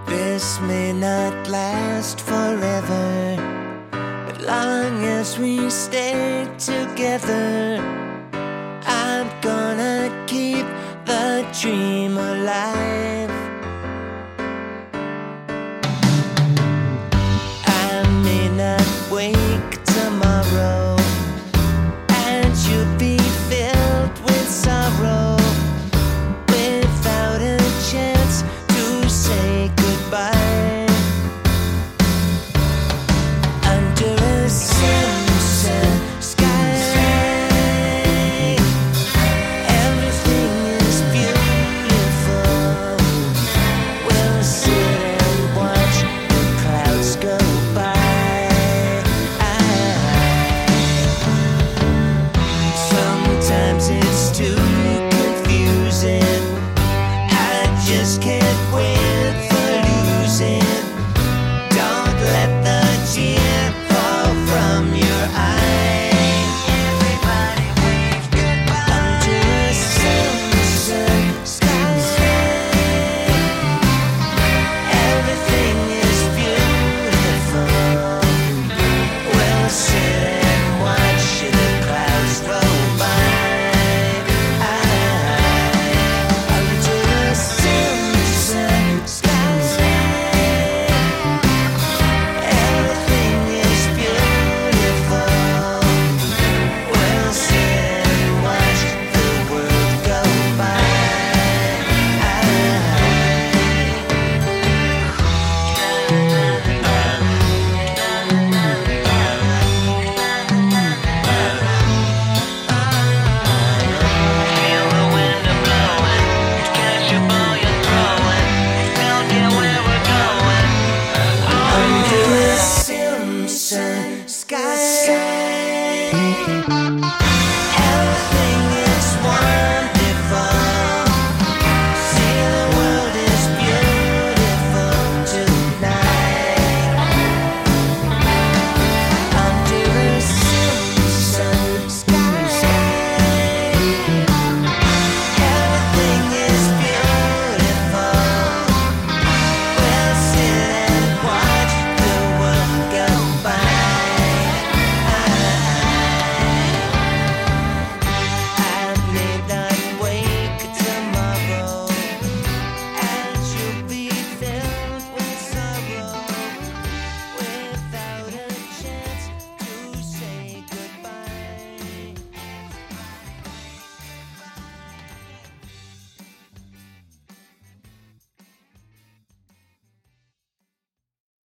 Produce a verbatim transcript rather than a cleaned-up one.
This may not last forever, but long as we stay together, I'm gonna keep the dream alive. I may not wake tomorrow, and you'll be filled with sorrow, without a chance to say goodbye.